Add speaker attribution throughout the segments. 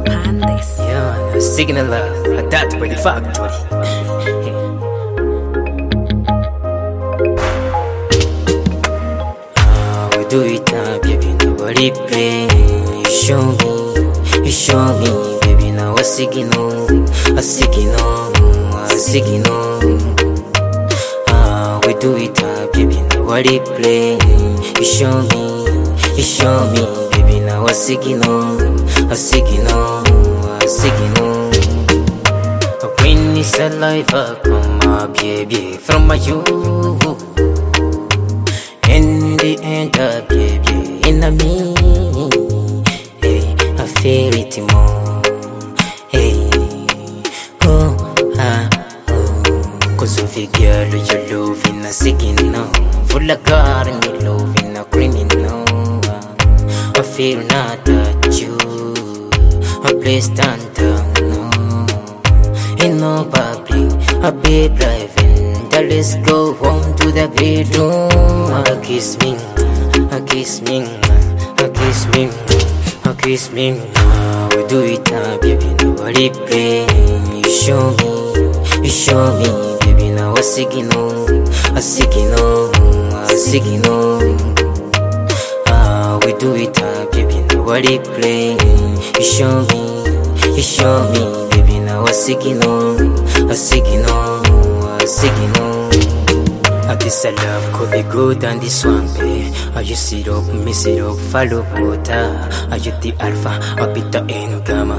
Speaker 1: Yeah, signal that by the factory. We do it now, baby, nobody play. You show me, baby, now a signal. We do it now, baby, nobody play. You show me, baby, now a signal. When it's alive, come my baby from my you. In the end, baby, in me. Hey, I feel it more. Hey, cause of a girl you love in a signal. Full of God and you love in a criminal. I feel not that you. Please stand down, no. In no public, a bit driving. Let's go home to the bedroom. Kiss me. We do it now, baby, nobody play. You show me, baby, now a signal. We do it now, baby, nobody play. You show me, baby, now a signal. This love could be good and this one, babe. Are you syrup, miss it up, follow water? Are you the alpha, or beta and gamma?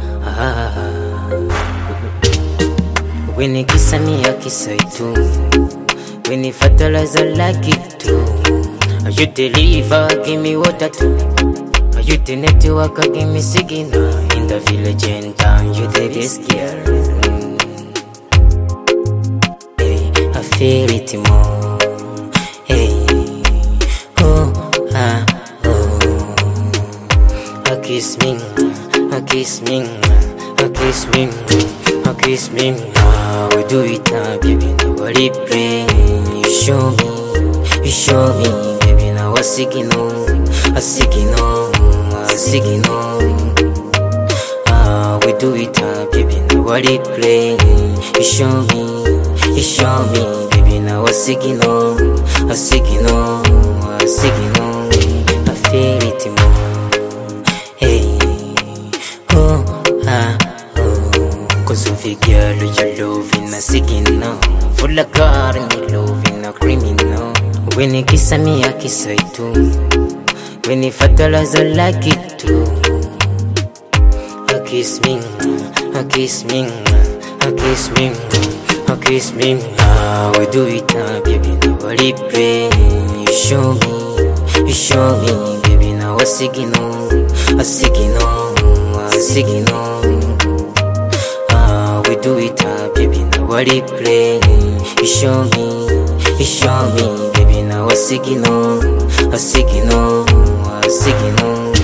Speaker 1: When you kiss me, I kiss you too. When you fertilize, I like it too. Are you the liver, give me water too. Are you the network, give me signal. In the village and town, you the best girl. I feel it more. Hey, kiss me. We do it now, baby, nobody play. You show me, baby, now a signal. We do it now, baby, nobody play. You show me, baby, now a signal. I feel it more. Hey, cause of a girl you love in a signal. Full of God and you love in a criminal. When you kiss me, I kiss you too. When you fertilize, I like it too. Kiss me. We do it now, baby, nobody play. You show me, baby, now a signal. We do it now, baby, nobody play. You show me, baby, now a signal.